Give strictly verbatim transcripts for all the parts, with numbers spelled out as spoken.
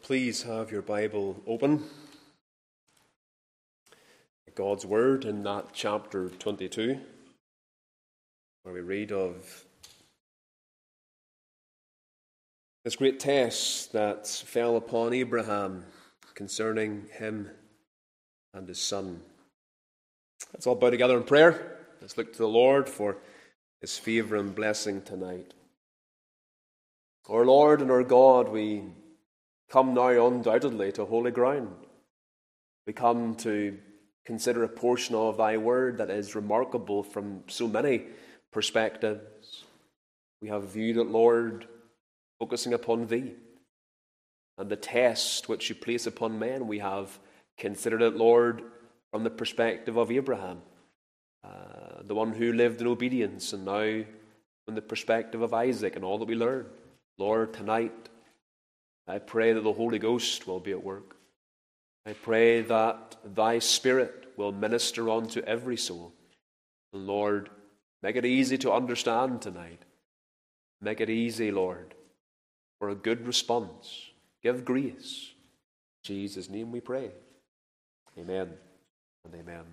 Please have your Bible open. God's Word in that chapter twenty-two, where we read of this great test that fell upon Abraham concerning him and his son. Let's all bow together in prayer. Let's look to the Lord for his favour and blessing tonight. Our Lord and our God, we come now undoubtedly to holy ground. We come to consider a portion of thy word that is remarkable from so many perspectives. We have viewed it, Lord, focusing upon thee and the test which you place upon men. We have considered it, Lord, from the perspective of Abraham, uh, the one who lived in obedience, and now from the perspective of Isaac and all that we learn. Lord, tonight, I pray that the Holy Ghost will be at work. I pray that thy Spirit will minister unto every soul. And Lord, make it easy to understand tonight. Make it easy, Lord, for a good response. Give grace. In Jesus' name we pray. Amen and amen.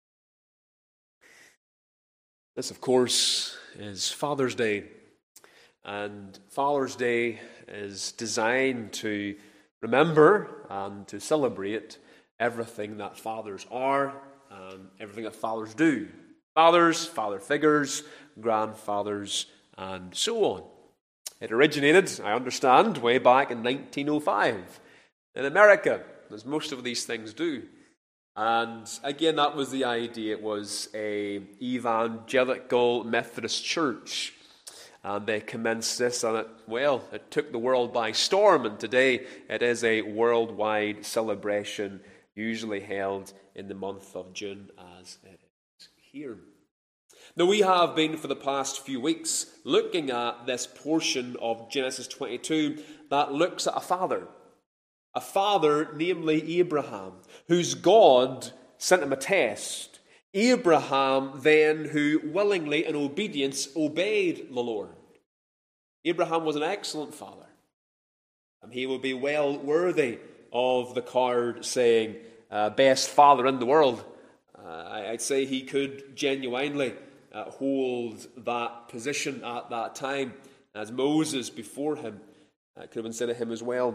This, of course, is Father's Day. And Father's Day is designed to remember and to celebrate everything that fathers are and everything that fathers do. Fathers, father figures, grandfathers, and so on. It originated, I understand, way back in nineteen oh five in America, as most of these things do. And again, that was the idea. It was an evangelical Methodist church. And they commenced this, and it, well, it took the world by storm, and today it is a worldwide celebration, usually held in the month of June, as it is here. Now, we have been, for the past few weeks, looking at this portion of Genesis twenty-two that looks at a father. A father, namely Abraham, whose God sent him a test. Abraham then, who willingly in obedience obeyed the Lord. Abraham was an excellent father, and he would be well worthy of the card saying, uh, best father in the world. Uh, I'd say he could genuinely uh, hold that position at that time, as Moses before him uh, could have been said of him as well.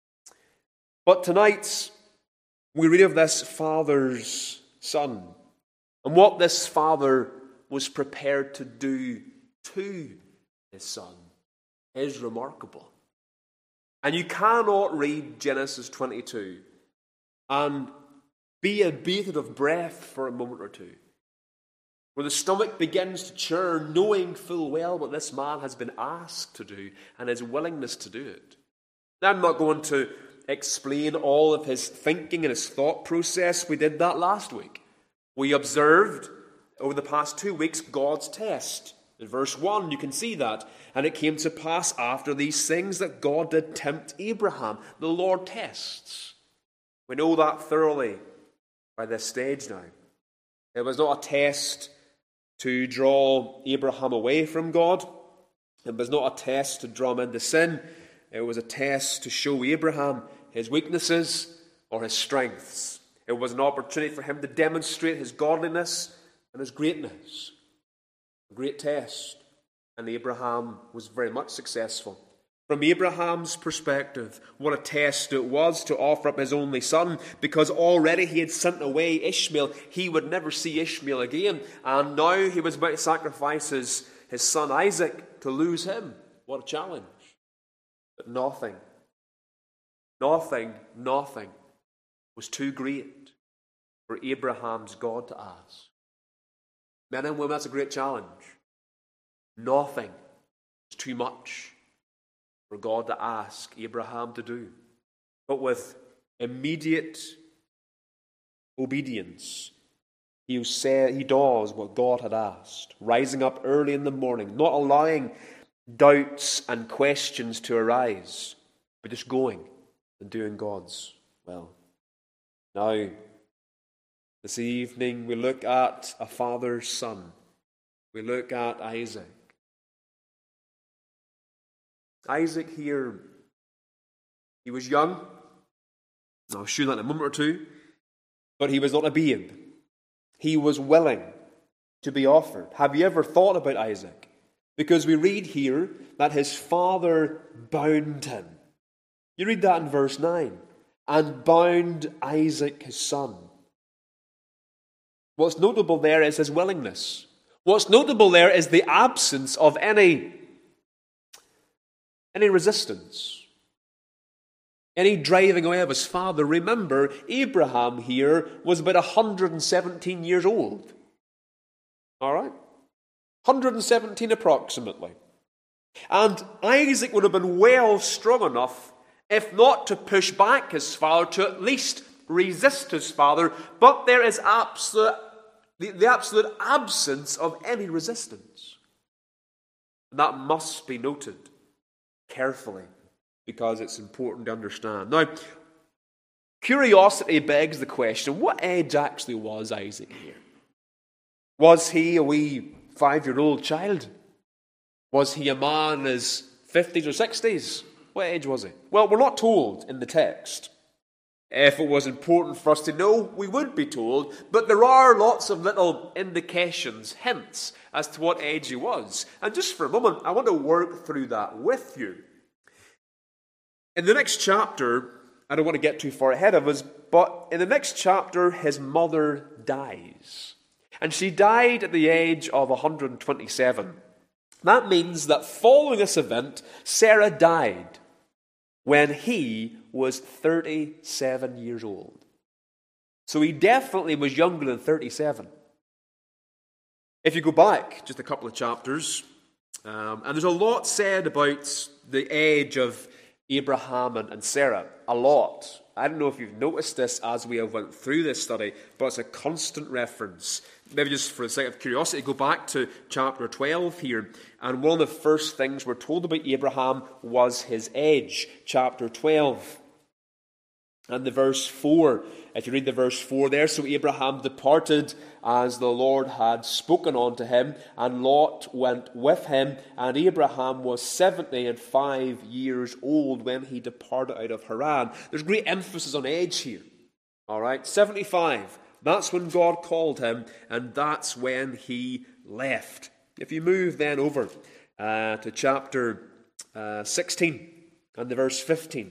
But tonight, we read of this father's son, and what this father was prepared to do to his son is remarkable. And you cannot read Genesis twenty-two and be abated of breath for a moment or two, where the stomach begins to churn, knowing full well what this man has been asked to do and his willingness to do it. Now, I'm not going to explain all of his thinking and his thought process. We did that last week. We observed over the past two weeks God's test. In verse one, you can see that. And it came to pass after these things that God did tempt Abraham. The Lord tests. We know that thoroughly by this stage now. It was not a test to draw Abraham away from God. It was not a test to draw him into sin. It was a test to show Abraham his weaknesses or his strengths. It was an opportunity for him to demonstrate his godliness and his greatness. A great test. And Abraham was very much successful. From Abraham's perspective, what a test it was to offer up his only son, because already he had sent away Ishmael. He would never see Ishmael again. And now he was about to sacrifice his, his son Isaac to lose him. What a challenge. But nothing, nothing, nothing was too great for Abraham's God to ask. Men and women, that's a great challenge. Nothing is too much for God to ask Abraham to do. But with immediate obedience, he, said, he does what God had asked, rising up early in the morning, not allowing doubts and questions to arise, but just going and doing God's will. Now, this evening we look at a father's son. We look at Isaac. Isaac here, he was young, I'll show you that in a moment or two. But he was not a babe. He was willing to be offered. Have you ever thought about Isaac? Because we read here that his father bound him. You read that in verse nine. And bound Isaac his son. What's notable there is his willingness. What's notable there is the absence of any, any resistance. Any driving away of his father. Remember, Abraham here was about one hundred seventeen years old. All right? one hundred seventeen approximately. And Isaac would have been well strong enough, if not to push back his father, to at least resist his father. But there is absolute, the, the absolute absence of any resistance. And that must be noted carefully, because it's important to understand. Now, curiosity begs the question, what age actually was Isaac here? Was he a wee five-year-old child? Was he a man in his fifties or sixties? What age was he? Well, we're not told in the text. If it was important for us to know, we would be told, but there are lots of little indications, hints, as to what age he was. And just for a moment, I want to work through that with you. In the next chapter, I don't want to get too far ahead of us, but in the next chapter, his mother dies. And she died at the age of one hundred twenty-seven. That means that following this event, Sarah died when he was thirty-seven years old. So he definitely was younger than thirty-seven. If you go back just a couple of chapters, um, and there's a lot said about the age of Abraham and, and Sarah, a lot. I don't know if you've noticed this as we have went through this study, but it's a constant reference. Maybe just for the sake of curiosity, go back to chapter twelve here, and one of the first things we're told about Abraham was his age. Chapter twelve, and the verse four. If you read the verse four there, so Abraham departed as the Lord had spoken unto him, and Lot went with him, and Abraham was seventy and five years old when he departed out of Haran. There's great emphasis on age here. All right, seventy-five. That's when God called him, and that's when he left. If you move then over uh, to chapter uh, sixteen and the verse fifteen.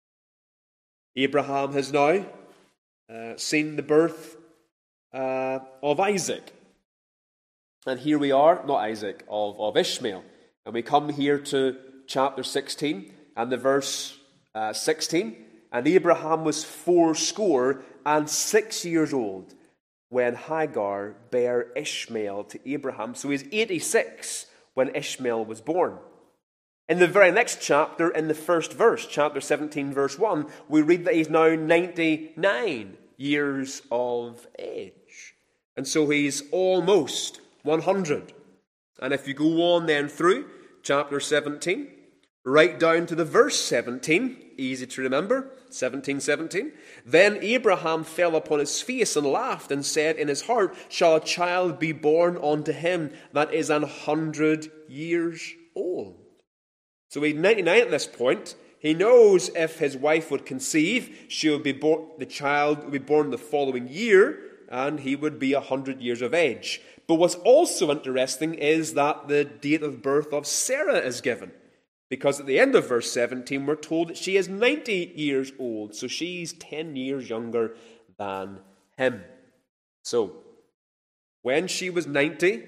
Abraham has now uh, seen the birth uh, of Isaac. And here we are, not Isaac, of, of Ishmael. And we come here to chapter sixteen and the verse uh, sixteen. And Abraham was fourscore and six years old when Hagar bare Ishmael to Abraham. So he's eighty-six when Ishmael was born. In the very next chapter, in the first verse, chapter seventeen, verse one, we read that he's now ninety-nine years of age. And so he's almost one hundred. And if you go on then through chapter seventeen, right down to the verse seventeen, easy to remember, seventeen seventeen. Then Abraham fell upon his face and laughed and said in his heart, shall a child be born unto him that is an hundred years old? So he's ninety-nine at this point. He knows if his wife would conceive, she would be born, the child would be born the following year, and he would be a hundred years of age. But what's also interesting is that the date of birth of Sarah is given. Because at the end of verse seventeen, we're told that she is ninety years old. So she's ten years younger than him. So, when she was ninety,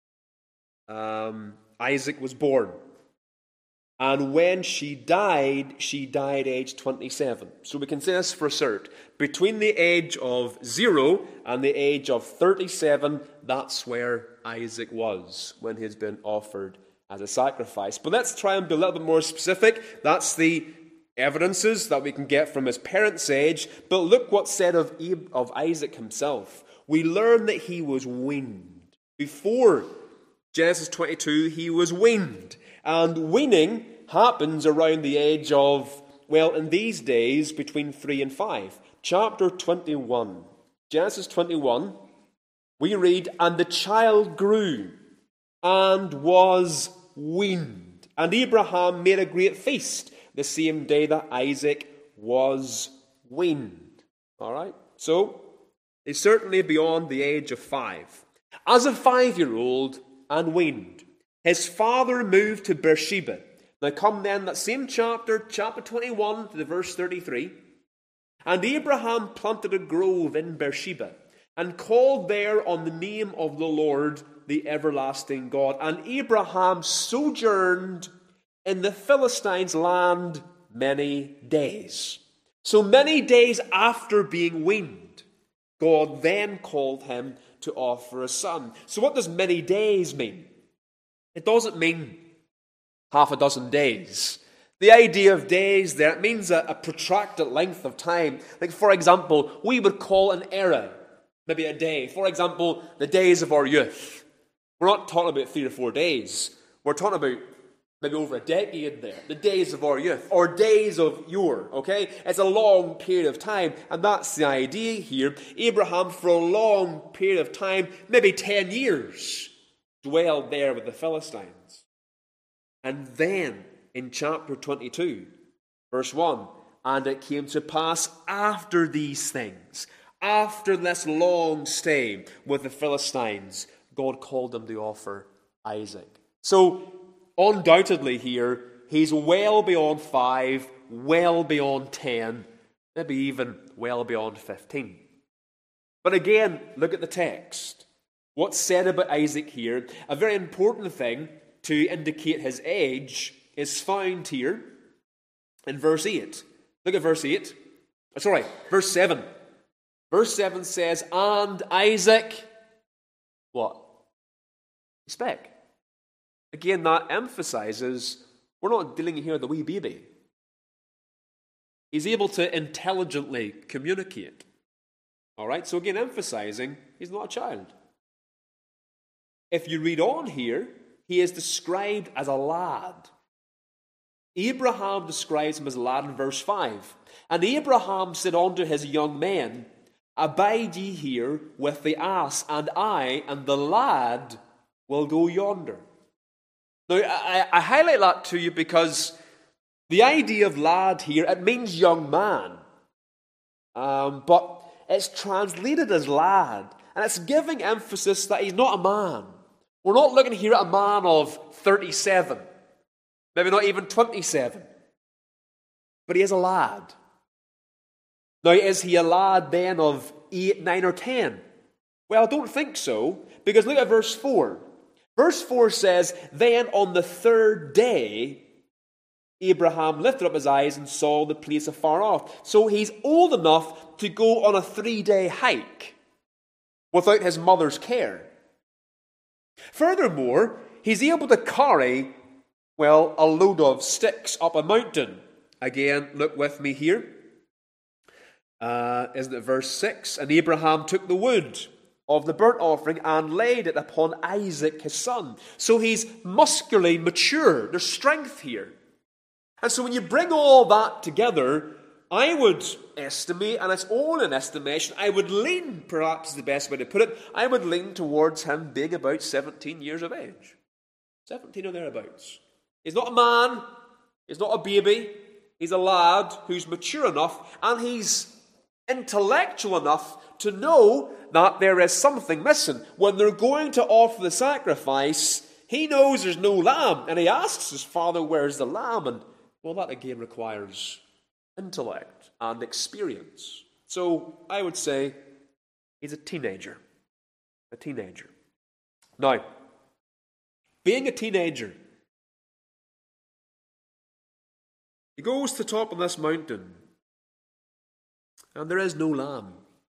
um, Isaac was born. And when she died, she died age twenty-seven. So we can say this for cert. Between the age of zero and the age of thirty-seven, that's where Isaac was when he's been offered as a sacrifice. But let's try and be a little bit more specific. That's the evidences that we can get from his parents' age. But look what's said of, Ab- of Isaac himself. We learn that he was weaned. Before Genesis twenty-two, he was weaned. And weaning happens around the age of, well, in these days, between three and five. Chapter twenty-one. Genesis twenty-one, we read, and the child grew and was weaned. And Abraham made a great feast the same day that Isaac was weaned. All right? So, he's certainly beyond the age of five. As a five-year-old and weaned, his father moved to Beersheba. Now come then, that same chapter, chapter twenty-one, to the verse thirty-three. And Abraham planted a grove in Beersheba, and called there on the name of the Lord, the everlasting God. And Abraham sojourned in the Philistines' land many days. So many days after being weaned, God then called him to offer a son. So what does many days mean? It doesn't mean half a dozen days. The idea of days there, it means a, a protracted length of time. Like, for example, we would call an era maybe a day. For example, the days of our youth. We're not talking about three or four days. We're talking about maybe over a decade there. The days of our youth. Or days of yore, okay? It's a long period of time. And that's the idea here. Abraham, for a long period of time, maybe ten years, dwelled there with the Philistines. And then, in chapter twenty-two, verse one, and it came to pass after these things, after this long stay with the Philistines, God called him to offer Isaac. So, undoubtedly here, he's well beyond five, well beyond ten, maybe even well beyond fifteen. But again, look at the text. What's said about Isaac here, a very important thing to indicate his age, is found here in verse eight. Look at verse eight. Oh, sorry, verse seven. Verse seven says, and Isaac, what? Spake. Again, that emphasizes we're not dealing here with a wee baby. He's able to intelligently communicate. All right, so again, emphasizing he's not a child. If you read on here, he is described as a lad. Abraham describes him as a lad in verse five. And Abraham said unto his young men, abide ye here with the ass, and I and the lad will go yonder. Now, I, I highlight that to you because the idea of lad here, it means young man. Um, but it's translated as lad, and it's giving emphasis that he's not a man. We're not looking here at a man of thirty-seven, maybe not even twenty-seven, but he is a lad. Now, is he a lad then of eight, nine, or ten? Well, I don't think so, because look at verse four. Verse four says, then on the third day, Abraham lifted up his eyes and saw the place afar off. So he's old enough to go on a three-day hike without his mother's care. Furthermore, he's able to carry, well, a load of sticks up a mountain. Again, look with me here. Uh, isn't it verse six? And Abraham took the wood of the burnt offering and laid it upon Isaac his son. So he's muscularly mature. There's strength here. And so when you bring all that together, I would estimate, and it's all an estimation, I would lean, perhaps is the best way to put it, I would lean towards him being about seventeen years of age. seventeen or thereabouts. He's not a man, he's not a baby, he's a lad who's mature enough, and he's intellectual enough to know that there is something missing. When they're going to offer the sacrifice, he knows there's no lamb, and he asks his father, where's the lamb? And, well, that again requires intellect and experience. So I would say he's a teenager. A teenager. Now, being a teenager, he goes to the top of this mountain, and there is no lamb.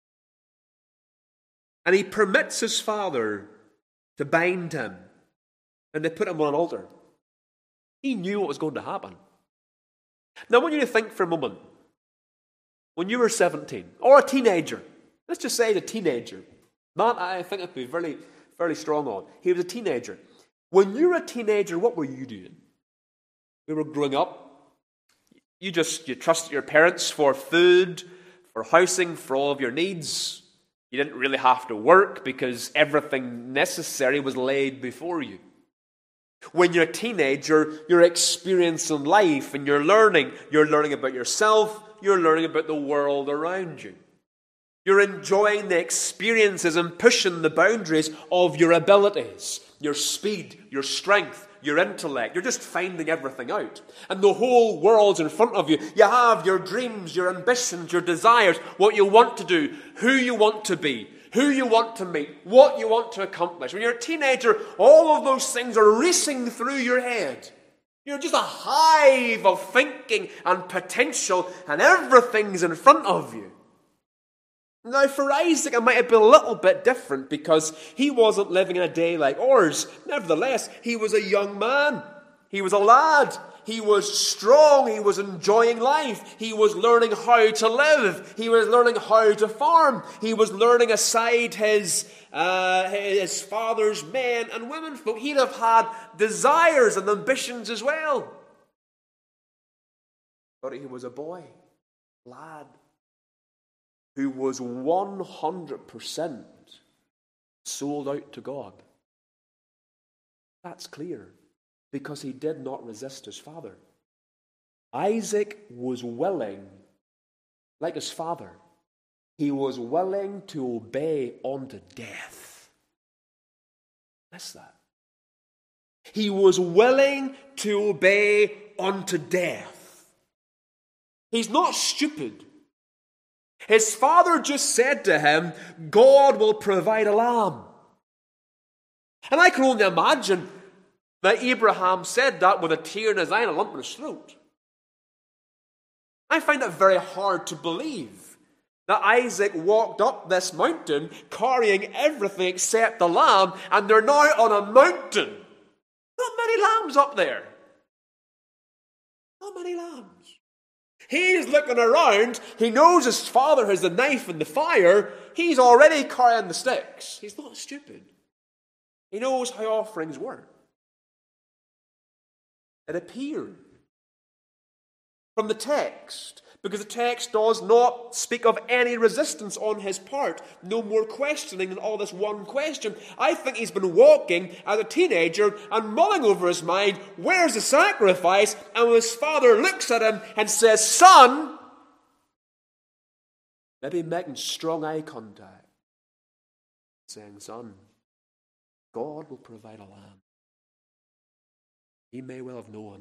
And he permits his father to bind him and to put him on an altar. He knew what was going to happen. Now, I want you to think for a moment. When you were seventeen, or a teenager, let's just say a teenager. That I think I'd be very, fairly strong on. He was a teenager. When you were a teenager, what were you doing? We were growing up. You just you trusted your parents for food, for housing, for all of your needs. You didn't really have to work because everything necessary was laid before you. When you're a teenager, you're experiencing life and you're learning. You're learning about yourself, you're learning about the world around you. You're enjoying the experiences and pushing the boundaries of your abilities, your speed, your strength, your intellect. You're just finding everything out. And the whole world's in front of you. You have your dreams, your ambitions, your desires, what you want to do, who you want to be, who you want to meet, what you want to accomplish. When you're a teenager, all of those things are racing through your head. You're just a hive of thinking and potential, and everything's in front of you. Now, for Isaac, it might have been a little bit different because he wasn't living in a day like ours. Nevertheless, he was a young man. He was a lad. He was strong. He was enjoying life. He was learning how to live. He was learning how to farm. He was learning aside his, uh, his father's men and women folk. He'd have had desires and ambitions as well. But he was a boy, lad, who was one hundred percent sold out to God. That's clear, because he did not resist his father. Isaac was willing, like his father, he was willing to obey unto death. Miss that. He was willing to obey unto death. He's not stupid. His father just said to him, God will provide a lamb. And I can only imagine that Abraham said that with a tear in his eye and a lump in his throat. I find it very hard to believe that Isaac walked up this mountain carrying everything except the lamb, and they're now on a mountain. Not many lambs up there. Not many lambs. He's looking around. He knows his father has the knife and the fire. He's already carrying the sticks. He's not stupid. He knows how offerings work. It appeared from the text, because the text does not speak of any resistance on his part. No more questioning than all this one question. I think he's been walking as a teenager and mulling over his mind, where's the sacrifice? And when his father looks at him and says, son, maybe making strong eye contact, saying, son, God will provide a lamb. He may well have known.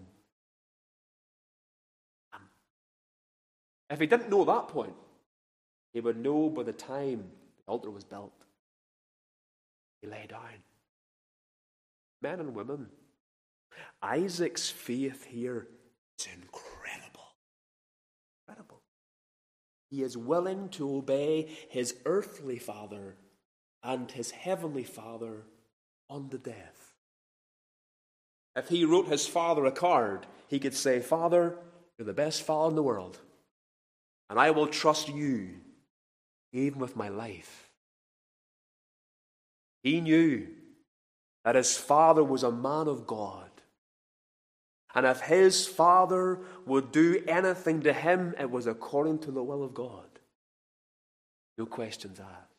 If he didn't know that point, he would know by the time the altar was built. He lay down. Men and women, Isaac's faith here is incredible. Incredible. He is willing to obey his earthly father and his heavenly father unto death. If he wrote his father a card, he could say, Father, you're the best father in the world. And I will trust you, even with my life. He knew that his father was a man of God. And if his father would do anything to him, it was according to the will of God. No questions asked.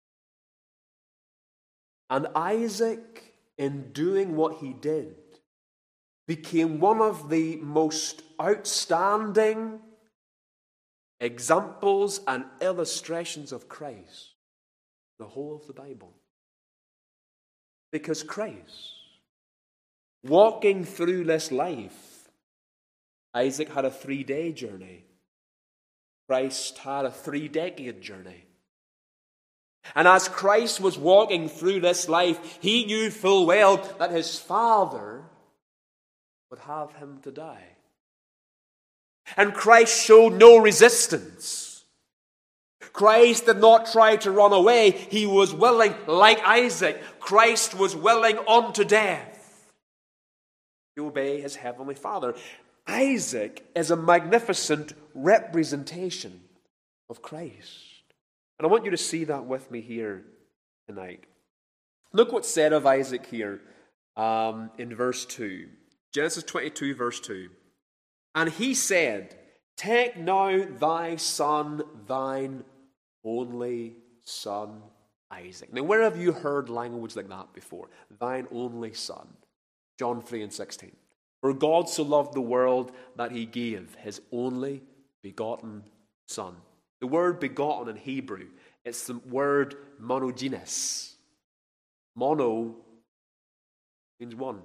And Isaac, in doing what he did, became one of the most outstanding examples and illustrations of Christ, the whole of the Bible. Because Christ, walking through this life, Isaac had a three-day journey. Christ had a three-decade journey. And as Christ was walking through this life, he knew full well that his Father would have him to die. And Christ showed no resistance. Christ did not try to run away. He was willing, like Isaac. Christ was willing unto death to obey his heavenly Father. Isaac is a magnificent representation of Christ. And I want you to see that with me here tonight. Look what's said of Isaac here um, in verse two. Genesis twenty-two, verse two. And he said, take now thy son, thine only son, Isaac. Now, where have you heard language like that before? Thine only son. John three and sixteen. For God so loved the world that he gave his only begotten son. The word begotten in Hebrew, it's the word monogenes. Mono means one.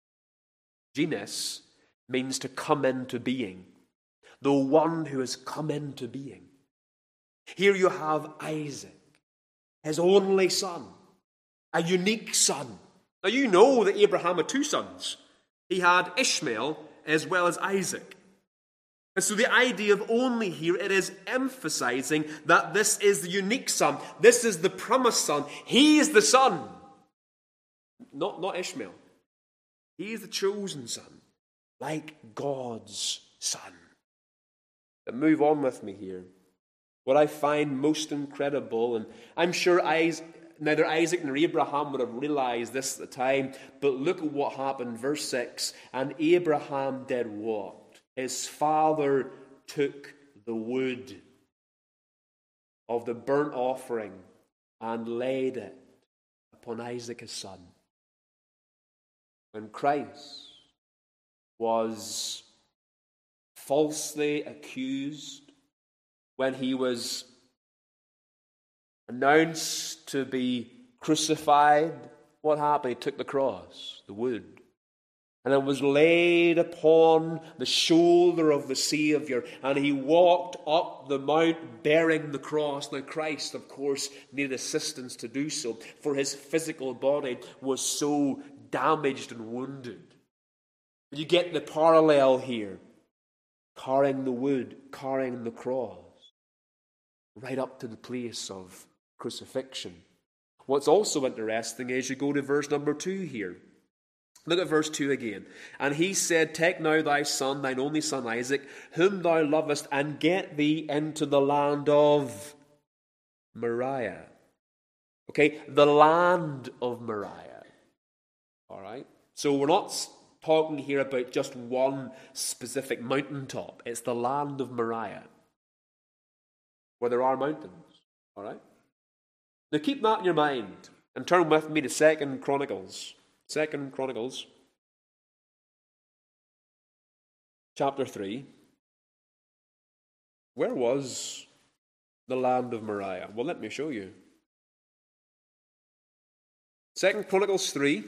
Genes means to come into being. The one who has come into being. Here you have Isaac, his only son, a unique son. Now you know that Abraham had two sons. He had Ishmael as well as Isaac. And so the idea of only here, it is emphasizing that this is the unique son. This is the promised son. He is the son. Not, not Ishmael. He is the chosen son, like God's son. But move on with me here. What I find most incredible, and I'm sure Isaac, neither Isaac nor Abraham would have realized this at the time, but look at what happened, verse six. And Abraham did what? His father took the wood of the burnt offering and laid it upon Isaac his son. When Christ was falsely accused, when he was announced to be crucified, what happened? He took the cross, the wood, and it was laid upon the shoulder of the Savior, and he walked up the mount bearing the cross. Now Christ, of course, needed assistance to do so, for his physical body was so damaged and wounded. You get the parallel here. Carrying the wood, carrying the cross, right up to the place of crucifixion. What's also interesting is you go to verse number two here. Look at verse two again. And he said, Take now thy son, thine only son Isaac, whom thou lovest, and get thee into the land of Moriah. Okay, the land of Moriah. All right? So we're not talking here about just one specific mountaintop. It's the land of Moriah, where there are mountains. All right? Now keep that in your mind and turn with me to Second Chronicles. Second Chronicles, chapter three. Where was the land of Moriah? Well, let me show you. Second Chronicles three.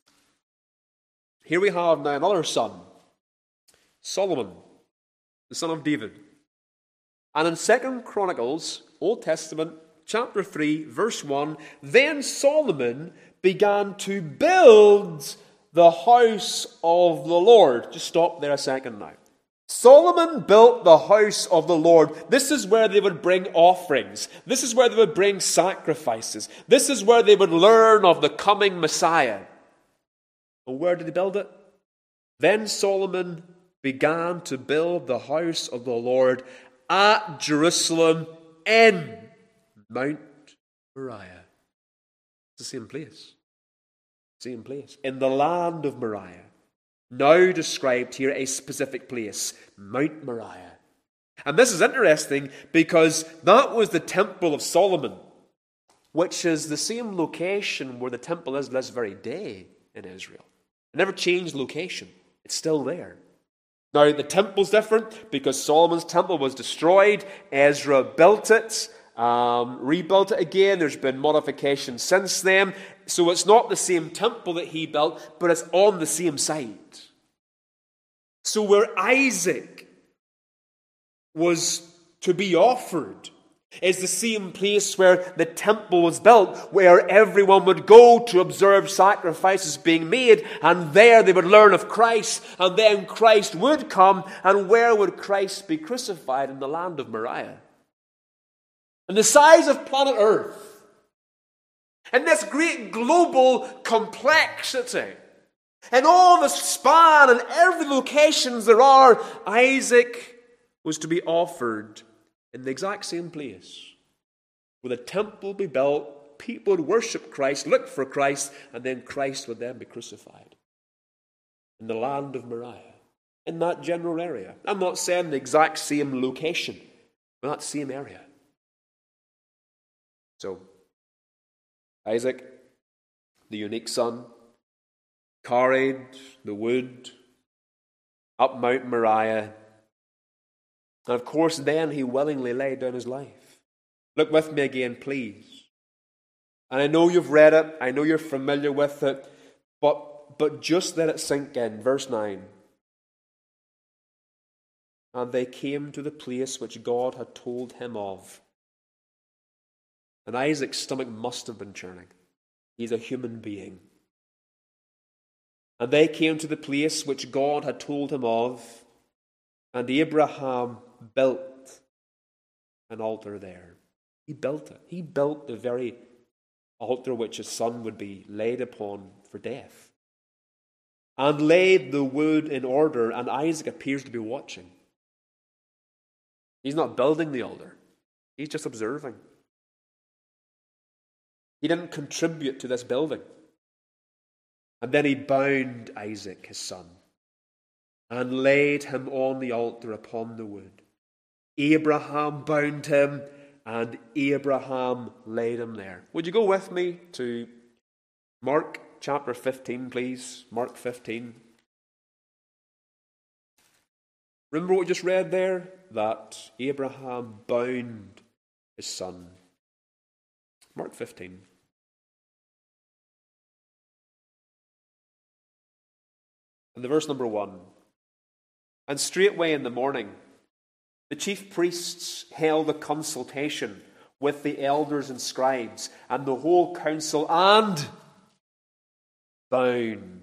Here we have now another son, Solomon, the son of David. And in Second Chronicles, Old Testament, chapter three, verse one, then Solomon began to build the house of the Lord. Just stop there a second now. Solomon built the house of the Lord. This is where they would bring offerings. This is where they would bring sacrifices. This is where they would learn of the coming Messiah. And where did he build it? Then Solomon began to build the house of the Lord at Jerusalem in Mount Moriah. It's the same place. Same place. In the land of Moriah. Now described here a specific place, Mount Moriah. And this is interesting because that was the temple of Solomon, which is the same location where the temple is this very day in Israel. It never changed location. It's still there. Now, the temple's different because Solomon's temple was destroyed. Ezra built it, um, rebuilt it again. There's been modifications since then. So it's not the same temple that he built, but it's on the same site. So where Isaac was to be offered is the same place where the temple was built, where everyone would go to observe sacrifices being made, and there they would learn of Christ, and then Christ would come, and where would Christ be crucified? In the land of Moriah. And the size of planet Earth, and this great global complexity, and all the span and every locations there are, Isaac was to be offered in the exact same place, where the temple would be built, people would worship Christ, look for Christ, and then Christ would then be crucified. In the land of Moriah, in that general area. I'm not saying the exact same location, but that same area. So, Isaac, the unique son, carried the wood up Mount Moriah And of course, then he willingly laid down his life. Look with me again, please. And I know you've read it. I know you're familiar with it. But, but just let it sink in. Verse nine. And they came to the place which God had told him of. And Isaac's stomach must have been churning. He's a human being. And they came to the place which God had told him of. And Abraham built an altar there. He built it. He built the very altar which his son would be laid upon for death. And laid the wood in order, and Isaac appears to be watching. He's not building the altar. He's just observing. He didn't contribute to this building. And then he bound Isaac, his son, and laid him on the altar upon the wood. Abraham bound him, and Abraham laid him there. Would you go with me to Mark chapter fifteen, please? Mark fifteen. Remember what we just read there? That Abraham bound his son. Mark fifteen. And the verse number one. And straightway in the morning, the chief priests held a consultation with the elders and scribes and the whole council, and bound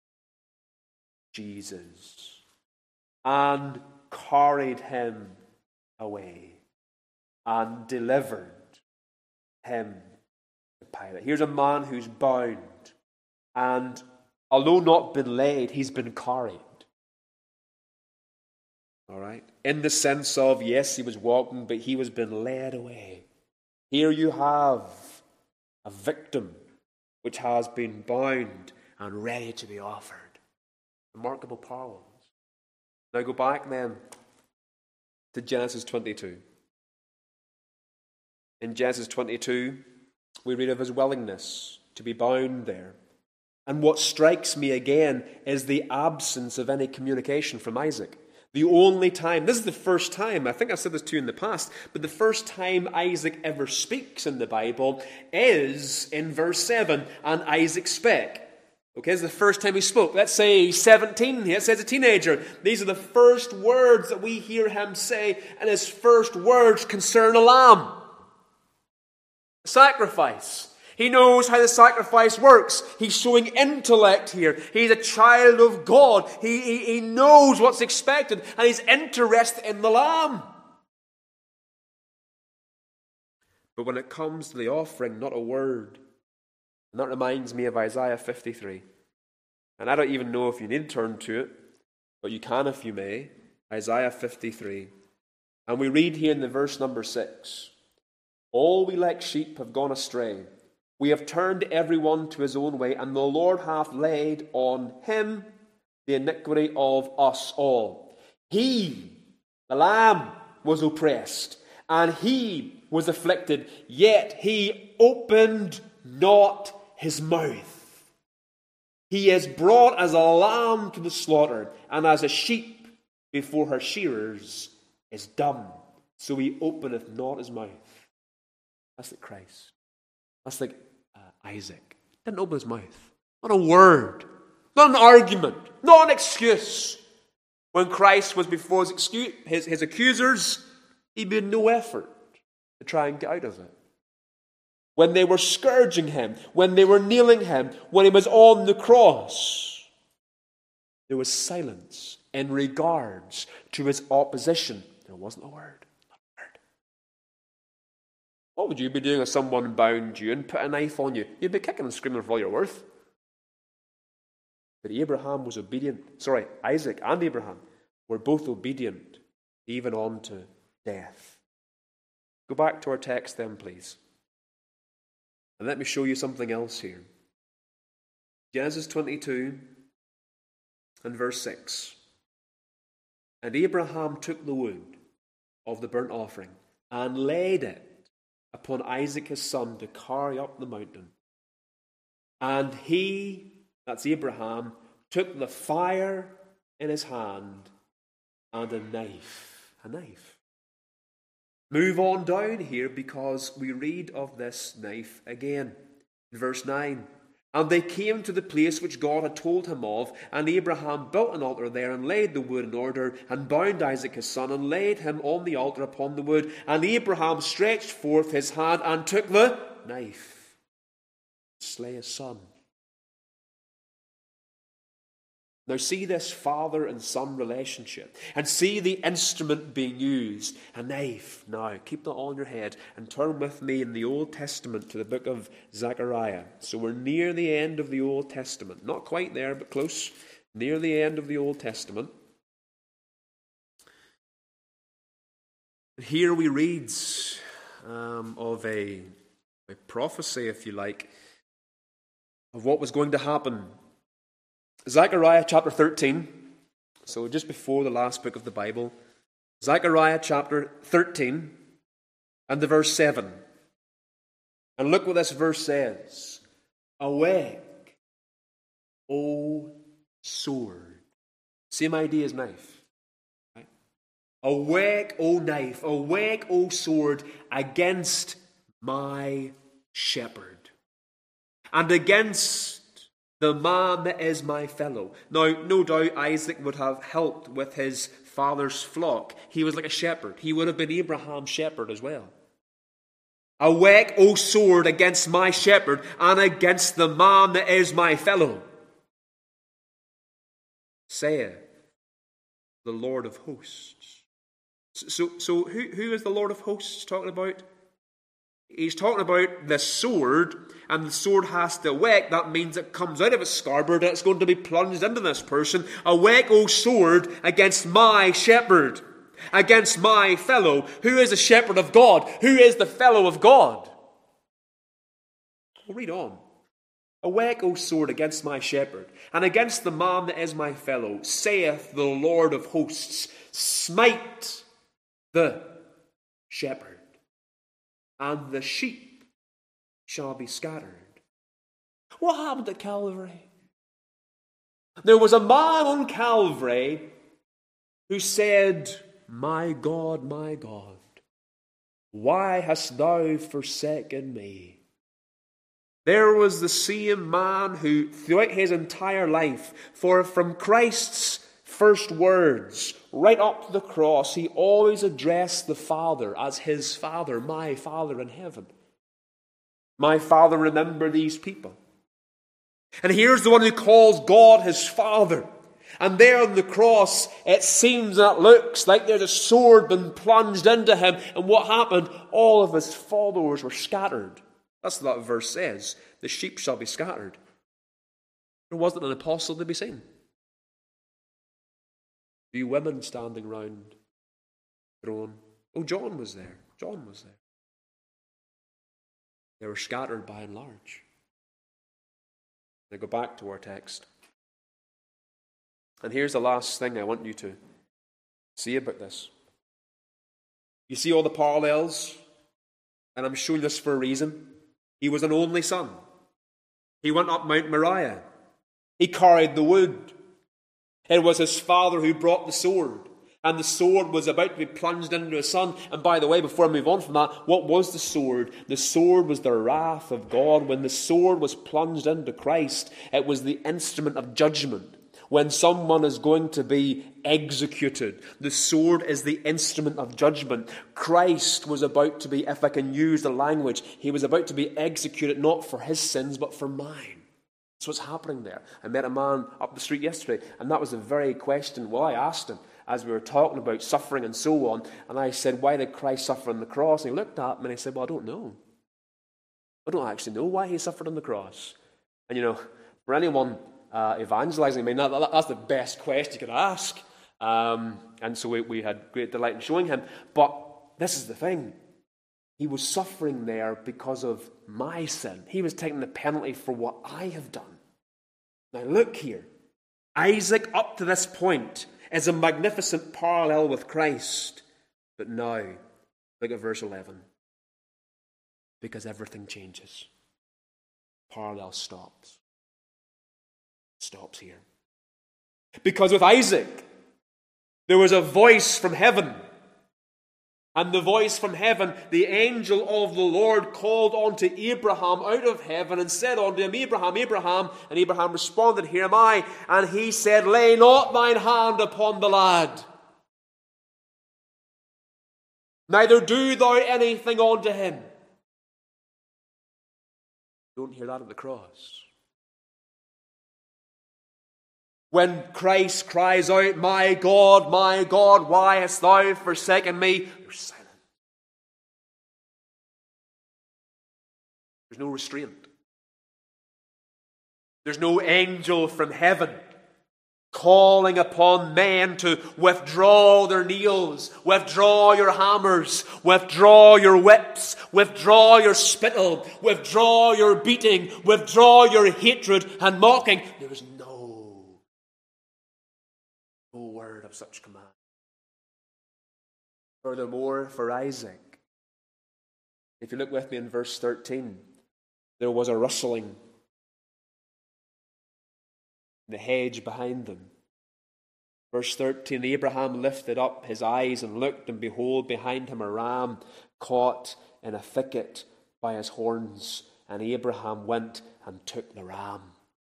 Jesus and carried him away and delivered him to Pilate. Here's a man who's bound, and although not been laid, he's been carried. All right? In the sense of, yes, he was walking, but he was being led away. Here you have a victim which has been bound and ready to be offered. Remarkable parallels. Now go back then to Genesis twenty-two. In Genesis twenty-two, we read of his willingness to be bound there. And what strikes me again is the absence of any communication from Isaac. The only time, this is the first time, I think I've said this to you in the past, but the first time Isaac ever speaks in the Bible is in verse seven, and Isaac spake. Okay, it's the first time he spoke. Let's say he's seventeen, let's say he's a teenager. These are the first words that we hear him say, and his first words concern a lamb. A sacrifice. He knows how the sacrifice works. He's showing intellect here. He's a child of God. He, he, he knows what's expected, and he's interested in the lamb. But when it comes to the offering, not a word. And that reminds me of Isaiah fifty-three. And I don't even know if you need to turn to it, but you can if you may. Isaiah fifty-three. And we read here in the verse number six. All we like sheep have gone astray. We have turned everyone to his own way, and the Lord hath laid on him the iniquity of us all. He, the Lamb, was oppressed, and he was afflicted, yet he opened not his mouth. He is brought as a lamb to the slaughter, and as a sheep before her shearers is dumb, so he openeth not his mouth. That's like Christ. That's like uh, Isaac. Didn't open his mouth. Not a word. Not an argument. Not an excuse. When Christ was before his, excuse, his, his accusers, he made no effort to try and get out of it. When they were scourging him, when they were nailing him, when he was on the cross, there was silence in regards to his opposition. There wasn't a word. What would you be doing if someone bound you and put a knife on you? You'd be kicking and screaming for all you're worth. But Abraham was obedient. Sorry, Isaac and Abraham were both obedient, even on to death. Go back to our text then, please. And let me show you something else here. Genesis twenty-two and verse six. And Abraham took the wood of the burnt offering and laid it upon Isaac his son to carry up the mountain. And he, that's Abraham, took the fire in his hand and a knife. a knife. Move on down here because we read of this knife again. In verse nine. And they came to the place which God had told him of, and Abraham built an altar there, and laid the wood in order, and bound Isaac his son, and laid him on the altar upon the wood. And Abraham stretched forth his hand, and took the knife, to slay his son. Now see this father and son relationship, and see the instrument being used, a knife. Now keep that all in your head and turn with me in the Old Testament to the book of Zechariah. So we're near the end of the Old Testament. Not quite there, but close. Near the end of the Old Testament. Here we read um, of a, a prophecy, if you like, of what was going to happen. Zechariah chapter thirteen, so just before the last book of the Bible. Zechariah chapter thirteen and the verse seven. And look what this verse says. Awake, O sword. Same idea as knife. Right? Awake, O knife. Awake, O sword, against my shepherd. And against the man that is my fellow. Now, no doubt Isaac would have helped with his father's flock. He was like a shepherd. He would have been Abraham's shepherd as well. Awake, O sword, against my shepherd, and against the man that is my fellow, saith the Lord of hosts. So, so who, who is the Lord of hosts talking about? He's talking about the sword, and the sword has to awake. That means it comes out of its scabbard and it's going to be plunged into this person. Awake, O sword, against my shepherd, against my fellow. Who is the shepherd of God? Who is the fellow of God? We'll read on. Awake, O sword, against my shepherd, and against the man that is my fellow, saith the Lord of hosts. Smite the shepherd, and the sheep shall be scattered. What happened at Calvary? There was a man on Calvary who said, My God, my God, why hast thou forsaken me? There was the same man who, throughout his entire life, for from Christ's first words right up to the cross, he always addressed the Father as his Father, my Father in heaven. My Father, remember these people. And here's the one who calls God his Father. And there on the cross, it seems and it looks like there's a sword been plunged into him. And what happened? All of his followers were scattered. That's what that verse says. The sheep shall be scattered. There wasn't an apostle to be seen. Few women standing round the throne. Oh, John was there. John was there. They were scattered by and large. Now go back to our text. And here's the last thing I want you to see about this. You see all the parallels? And I'm showing this for a reason. He was an only son. He went up Mount Moriah. He carried the wood. It was his father who brought the sword. And the sword was about to be plunged into his son. And by the way, before I move on from that, what was the sword? The sword was the wrath of God. When the sword was plunged into Christ, it was the instrument of judgment. When someone is going to be executed, the sword is the instrument of judgment. Christ was about to be, if I can use the language, he was about to be executed not for his sins, but for mine. That's what's happening there. I met a man up the street yesterday, and that was the very question, well, I asked him, as we were talking about suffering and so on, and I said, why did Christ suffer on the cross? And he looked at me and he said, well, I don't know. I don't actually know why he suffered on the cross. And you know, for anyone uh, evangelizing, I mean, that, that, that's the best question you could ask. Um, and so we, we had great delight in showing him. But this is the thing. He was suffering there because of my sin. He was taking the penalty for what I have done. Now look here. Isaac, up to this point, is a magnificent parallel with Christ. But now, look at verse eleven. Because everything changes. Parallel stops. Stops here. Because with Isaac, there was a voice from heaven And the voice from heaven, the angel of the Lord, called unto Abraham out of heaven and said unto him, Abraham, Abraham. And Abraham responded, Here am I. And he said, Lay not thine hand upon the lad, neither do thou anything unto him. Don't hear that at the cross. When Christ cries out, My God, my God, why hast thou forsaken me? You're silent. There's no restraint. There's no angel from heaven calling upon men to withdraw their nails, withdraw your hammers, withdraw your whips, withdraw your spittle, withdraw your beating, withdraw your hatred and mocking. There is no, no word of such command. Furthermore, for Isaac, if you look with me in verse thirteen, there was a rustling in the hedge behind them. Verse thirteen, Abraham lifted up his eyes and looked, and behold, behind him a ram caught in a thicket by his horns. And Abraham went and took the ram.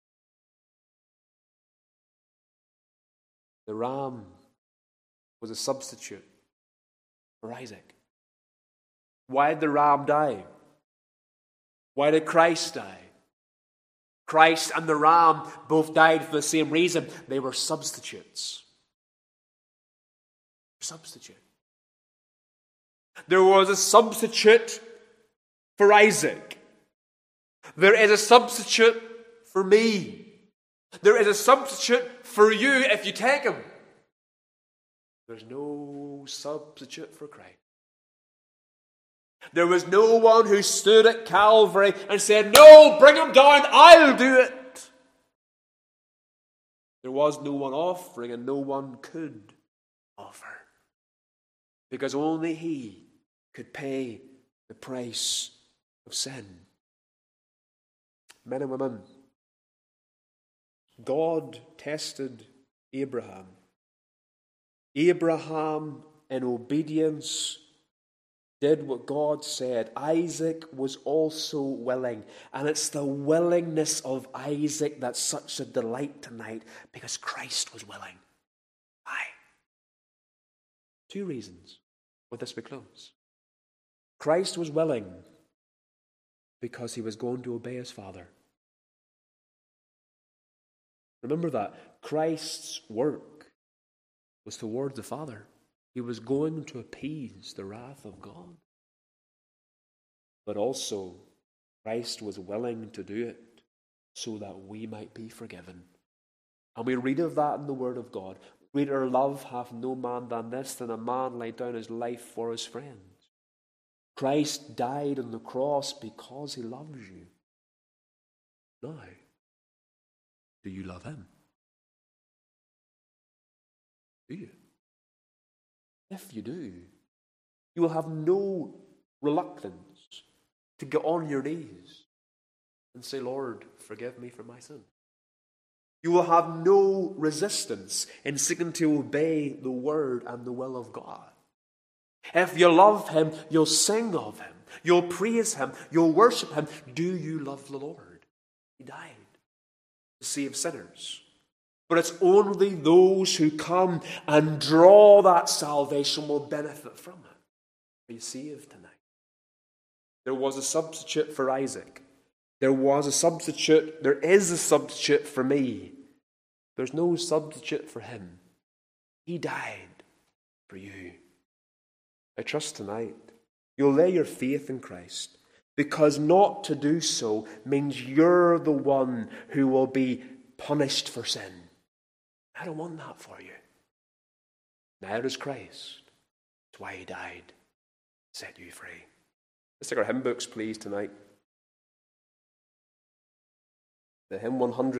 The ram was a substitute for Isaac. Why did the ram die? Why did Christ die? Christ and the ram both died for the same reason. They were substitutes. Substitute. There was a substitute for Isaac. There is a substitute for me. There is a substitute for you if you take him. There's no substitute for Christ. There was no one who stood at Calvary and said, No, bring him down, I'll do it. There was no one offering, and no one could offer, because only he could pay the price of sin. Men and women, God tested Abraham. Abraham, in obedience, did what God said. Isaac was also willing. And it's the willingness of Isaac that's such a delight tonight, because Christ was willing. Why? Two reasons. With this we close. Christ was willing because he was going to obey his Father. Remember that. Christ's work was toward the Father. He was going to appease the wrath of God. But also, Christ was willing to do it so that we might be forgiven. And we read of that in the Word of God. Greater love hath no man than this, than a man lay down his life for his friends. Christ died on the cross because he loves you. Now, do you love him? Do you? If you do, you will have no reluctance to get on your knees and say, Lord, forgive me for my sin. You will have no resistance in seeking to obey the word and the will of God. If you love him, you'll sing of him. You'll praise him. You'll worship him. Do you love the Lord? He died to save sinners. But it's only those who come and draw that salvation will benefit from it. Are you saved tonight? There was a substitute for Isaac. There was a substitute. There is a substitute for me. There's no substitute for him. He died for you. I trust tonight you'll lay your faith in Christ, because not to do so means you're the one who will be punished for sin. I don't want that for you. Neither does Christ. That's why he died, to set you free. Let's take our hymn books, please, tonight. The hymn one hundred.